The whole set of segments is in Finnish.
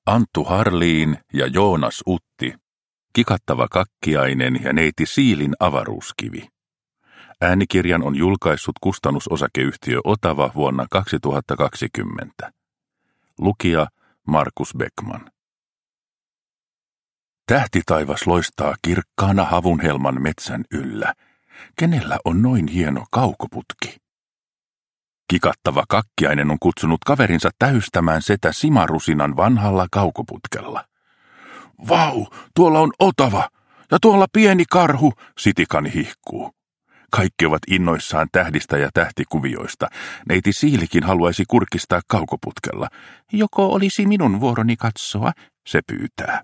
Anttu Harliin ja Joonas Utti, Kikattava kakkiainen ja neiti Siilin avaruuskivi. Äänikirjan on julkaissut kustannusosakeyhtiö Otava vuonna 2020. Lukija Markus Beckman. Tähtitaivas loistaa kirkkaana havunhelman metsän yllä. Kenellä on noin hieno kaukoputki? Kikattava kakkiainen on kutsunut kaverinsa täystämään setä Simarusinan vanhalla kaukoputkella. Vau, tuolla on Otava ja tuolla pieni karhu, Sitikani hihkuu. Kaikki ovat innoissaan tähdistä ja tähtikuvioista. Neiti Siilikin haluaisi kurkistaa kaukoputkella. Joko olisi minun vuoroni katsoa, se pyytää.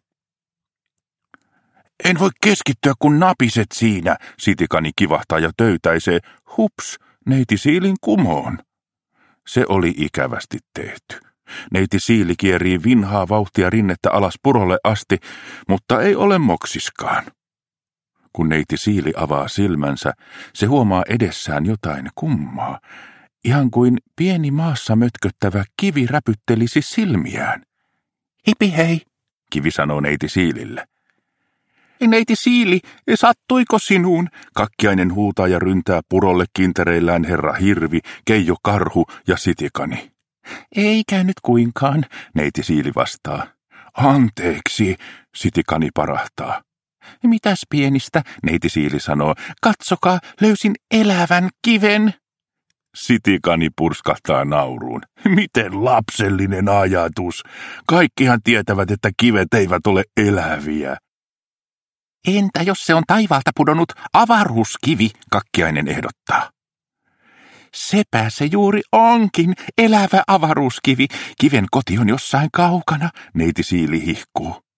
En voi keskittyä, kun napiset siinä, Sitikani kivahtaa ja töytäisee. Hups, neiti Siilin kumoon. Se oli ikävästi tehty. Neiti Siili kierii vinhaa vauhtia rinnettä alas purolle asti, mutta ei ole moksiskaan. Kun neiti Siili avaa silmänsä, se huomaa edessään jotain kummaa, ihan kuin pieni maassa mötköttävä kivi räpyttelisi silmiään. Hipi hei, kivi sanoo neiti Siilille. Neiti Siili, sattuiko sinuun? Kakkiainen huutaa ja ryntää purolle kintereillään herra Hirvi, Keijo Karhu ja Sitikani. Ei käynyt kuinkaan, neiti Siili vastaa. Anteeksi, Sitikani parahtaa. Mitäs pienistä, neiti Siili sanoo. Katsokaa, löysin elävän kiven. Sitikani purskahtaa nauruun. Miten lapsellinen ajatus. Kaikkihan tietävät, että kivet eivät ole eläviä. Entä jos se on taivaalta pudonnut avaruuskivi, kakkiainen ehdottaa. Sepä se juuri onkin, elävä avaruuskivi. Kiven koti on jossain kaukana, neiti Siili hihkuu.